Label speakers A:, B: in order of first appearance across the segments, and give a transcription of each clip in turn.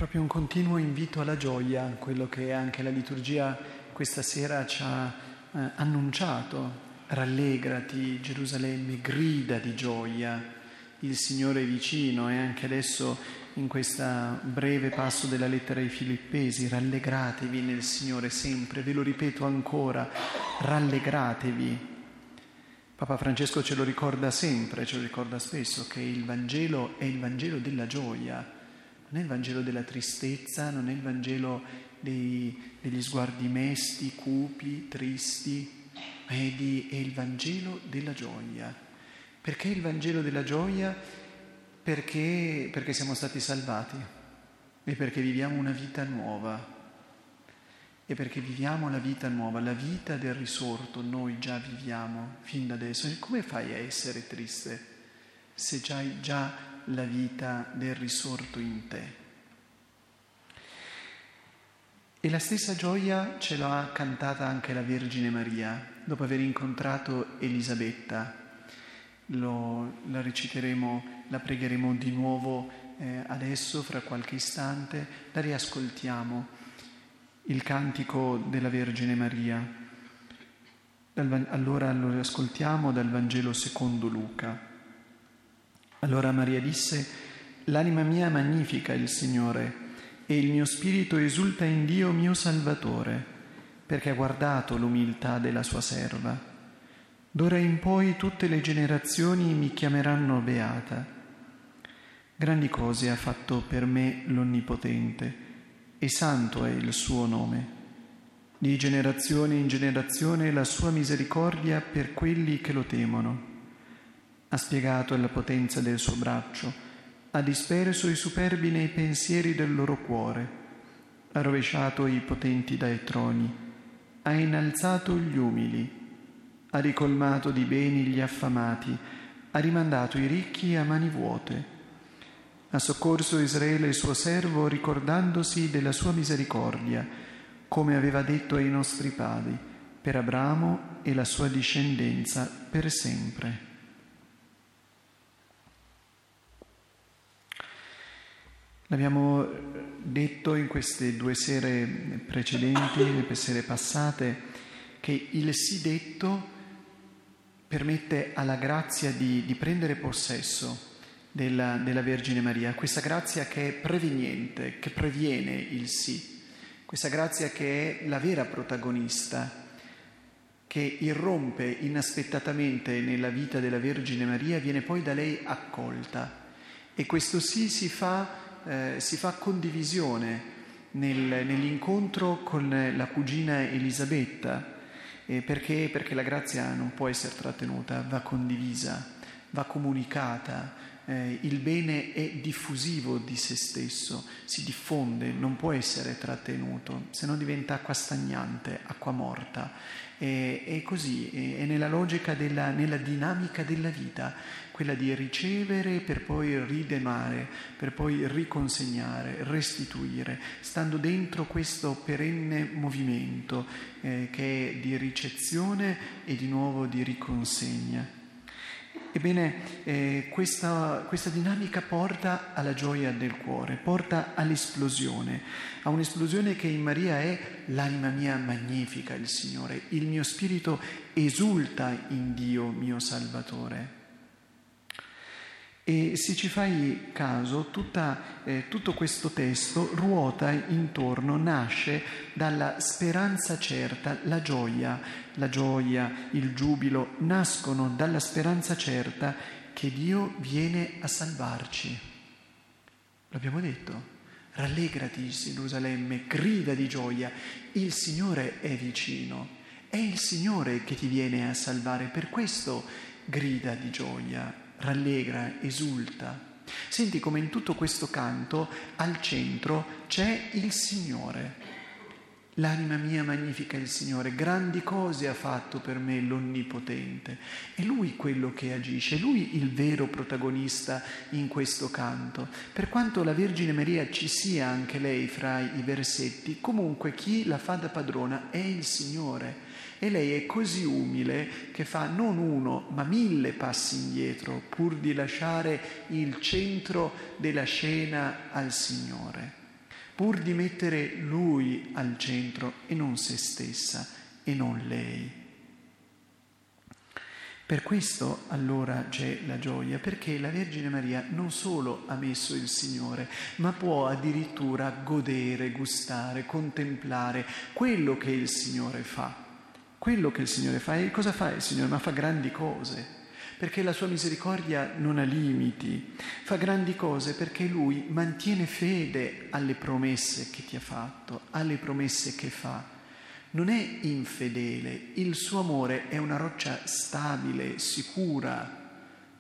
A: proprio un continuo invito alla gioia, quello che anche la liturgia questa sera ci ha annunciato. Rallegrati, Gerusalemme, grida di gioia, il Signore è vicino. E anche adesso in questo breve passo della lettera ai Filippesi, rallegratevi nel Signore sempre, ve lo ripeto ancora, rallegratevi. Papa Francesco ce lo ricorda sempre, ce lo ricorda spesso, che il Vangelo è il Vangelo della gioia. Non è il Vangelo della tristezza, non è il Vangelo degli sguardi mesti, cupi, tristi, ma è il Vangelo della gioia. Perché il Vangelo della gioia? Perché siamo stati salvati e perché viviamo una vita nuova. E perché viviamo la vita nuova, la vita del risorto, noi già viviamo fin da adesso. E come fai a essere triste se hai già la vita del risorto in te? E la stessa gioia ce l'ha cantata anche la Vergine Maria, dopo aver incontrato Elisabetta. La reciteremo, la pregheremo di nuovo adesso, fra qualche istante, la riascoltiamo, il cantico della Vergine Maria. Allora lo ascoltiamo dal Vangelo secondo Luca. Allora Maria disse: «L'anima mia magnifica il Signore, e il mio spirito esulta in Dio mio Salvatore, perché ha guardato l'umiltà della sua serva. D'ora in poi tutte le generazioni mi chiameranno beata. Grandi cose ha fatto per me l'Onnipotente, e santo è il suo nome. Di generazione in generazione la sua misericordia per quelli che lo temono. Ha spiegato la potenza del suo braccio, ha disperso i superbi nei pensieri del loro cuore, ha rovesciato i potenti dai troni, ha innalzato gli umili, ha ricolmato di beni gli affamati, ha rimandato i ricchi a mani vuote. Ha soccorso Israele suo servo, ricordandosi della sua misericordia, come aveva detto ai nostri padri, per Abramo e la sua discendenza per sempre». L'abbiamo detto in queste 2 sere precedenti, le sere passate, che il sì detto permette alla grazia di prendere possesso della Vergine Maria, questa grazia che è preveniente, che previene il sì, questa grazia che è la vera protagonista, che irrompe inaspettatamente nella vita della Vergine Maria, viene poi da lei accolta, e questo sì si fa condivisione nell'incontro con la cugina Elisabetta, perché la grazia non può essere trattenuta, va condivisa, va comunicata. Il bene è diffusivo di se stesso, si diffonde, non può essere trattenuto, se no diventa acqua stagnante, acqua morta. È così, è nella logica nella dinamica della vita, quella di ricevere per poi ridemare, per poi riconsegnare, restituire, stando dentro questo perenne movimento che è di ricezione e di nuovo di riconsegna. Ebbene, questa dinamica porta alla gioia del cuore, porta all'esplosione, a un'esplosione che in Maria è: l'anima mia magnifica il Signore, il mio spirito esulta in Dio mio Salvatore. E se ci fai caso, tutto questo testo ruota intorno, nasce dalla speranza certa, la gioia, il giubilo nascono dalla speranza certa che Dio viene a salvarci. L'abbiamo detto, rallegrati Gerusalemme, grida di gioia, il Signore è vicino, è il Signore che ti viene a salvare, per questo grida di gioia. Rallegra, esulta. Senti come in tutto questo canto al centro c'è il Signore. L'anima mia magnifica il Signore, grandi cose ha fatto per me l'Onnipotente. È Lui quello che agisce, è Lui il vero protagonista in questo canto. Per quanto la Vergine Maria ci sia anche lei fra i versetti, comunque chi la fa da padrona è il Signore. E lei è così umile che fa non 1 ma 1000 passi indietro pur di lasciare il centro della scena al Signore. pur di mettere Lui al centro e non se stessa e non lei. Per questo allora c'è la gioia, perché la Vergine Maria non solo ha messo il Signore, ma può addirittura godere, gustare, contemplare quello che il Signore fa. Quello che il Signore fa. E cosa fa il Signore? Ma fa grandi cose, perché la sua misericordia non ha limiti. Fa grandi cose perché Lui mantiene fede alle promesse che ti ha fatto, alle promesse che fa. Non è infedele, il suo amore è una roccia stabile, sicura.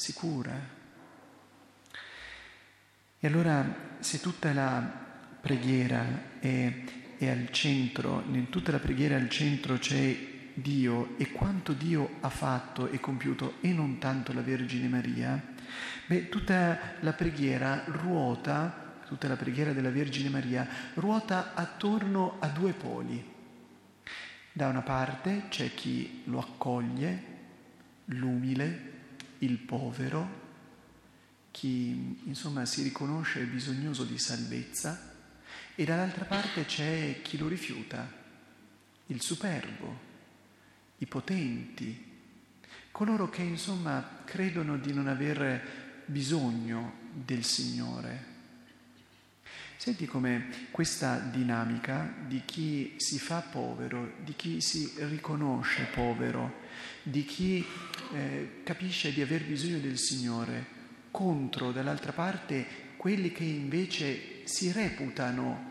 A: E allora, se tutta la preghiera è al centro, in tutta la preghiera al centro c'è Dio e quanto Dio ha fatto e compiuto e non tanto la Vergine Maria, tutta la preghiera della Vergine Maria ruota attorno a due poli. Da una parte c'è chi lo accoglie, l'umile, il povero, chi insomma si riconosce bisognoso di salvezza, e dall'altra parte c'è chi lo rifiuta, il superbo, i potenti, coloro che insomma credono di non aver bisogno del Signore. Senti come questa dinamica di chi si fa povero, di chi si riconosce povero, di chi capisce di aver bisogno del Signore, contro dall'altra parte quelli che invece si reputano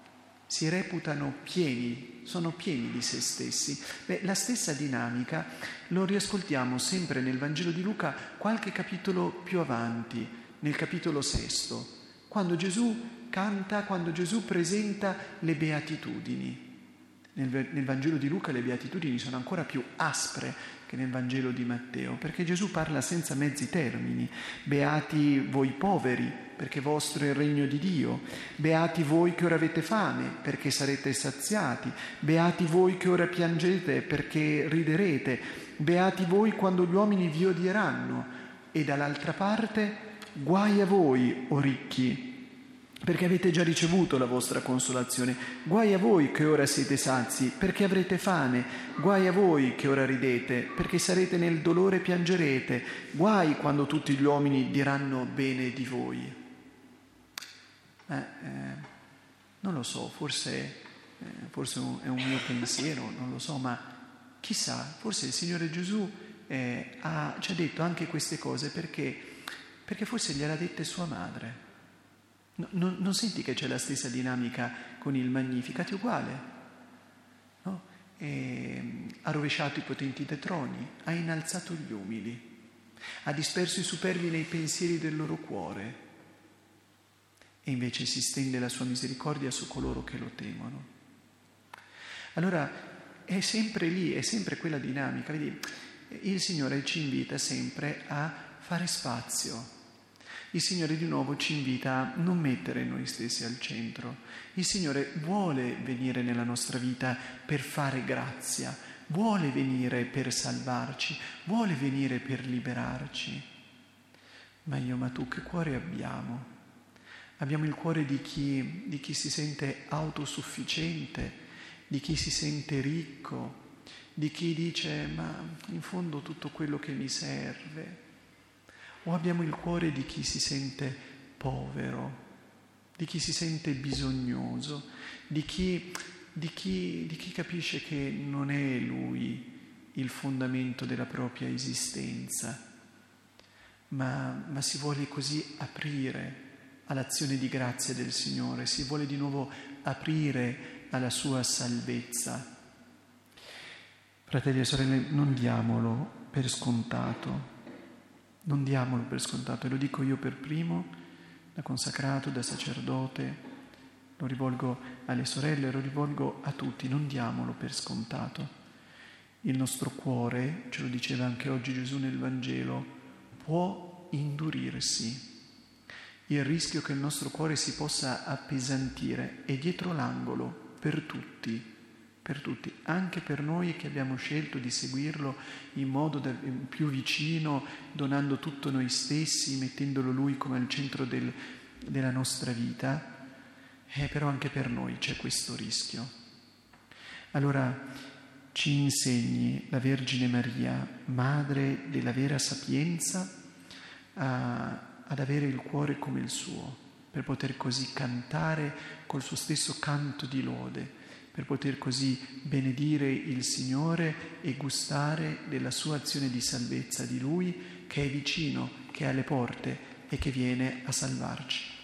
A: pieni, sono pieni di se stessi. La stessa dinamica lo riascoltiamo sempre nel Vangelo di Luca, qualche capitolo più avanti, nel capitolo 6, quando Gesù canta, quando Gesù presenta le beatitudini. Nel Vangelo di Luca le beatitudini sono ancora più aspre che nel Vangelo di Matteo, perché Gesù parla senza mezzi termini. Beati voi poveri, perché vostro è il regno di Dio. Beati voi che ora avete fame, perché sarete saziati. Beati voi che ora piangete, perché riderete. Beati voi quando gli uomini vi odieranno. E dall'altra parte, guai a voi, o ricchi, perché avete già ricevuto la vostra consolazione. Guai a voi che ora siete sazi, perché avrete fame. Guai a voi che ora ridete, perché sarete nel dolore e piangerete. Guai quando tutti gli uomini diranno bene di voi. Non lo so, forse è un mio pensiero, non lo so, ma chissà, forse il Signore Gesù ci ha detto anche queste cose perché forse gliel'ha dette sua madre. Non senti che c'è la stessa dinamica con il Magnificat? È uguale, no? Ha rovesciato i potenti dai troni, ha innalzato gli umili, ha disperso i superbi nei pensieri del loro cuore e invece si stende la sua misericordia su coloro che lo temono. Allora è sempre lì, è sempre quella dinamica. Vedi, il Signore ci invita sempre a fare spazio. Il Signore di nuovo ci invita a non mettere noi stessi al centro. Il Signore vuole venire nella nostra vita per fare grazia, vuole venire per salvarci, vuole venire per liberarci. Ma tu che cuore abbiamo? Abbiamo il cuore di chi si sente autosufficiente, di chi si sente ricco, di chi dice ma in fondo tutto quello che mi serve. O abbiamo il cuore di chi si sente povero, di chi si sente bisognoso, di chi capisce che non è lui il fondamento della propria esistenza, ma si vuole così aprire all'azione di grazia del Signore, si vuole di nuovo aprire alla sua salvezza. Fratelli e sorelle, non diamolo per scontato. Non diamolo per scontato, e lo dico io per primo, da consacrato, da sacerdote, lo rivolgo alle sorelle, lo rivolgo a tutti, non diamolo per scontato. Il nostro cuore, ce lo diceva anche oggi Gesù nel Vangelo, può indurirsi. Il rischio che il nostro cuore si possa appesantire è dietro l'angolo per tutti, anche per noi che abbiamo scelto di seguirlo in modo più vicino, donando tutto noi stessi, mettendolo lui come al centro della nostra vita. Però anche per noi c'è questo rischio. Allora ci insegni la Vergine Maria, madre della vera sapienza, ad avere il cuore come il suo, per poter così cantare col suo stesso canto di lode, per poter così benedire il Signore e gustare della sua azione di salvezza, di Lui che è vicino, che è alle porte e che viene a salvarci.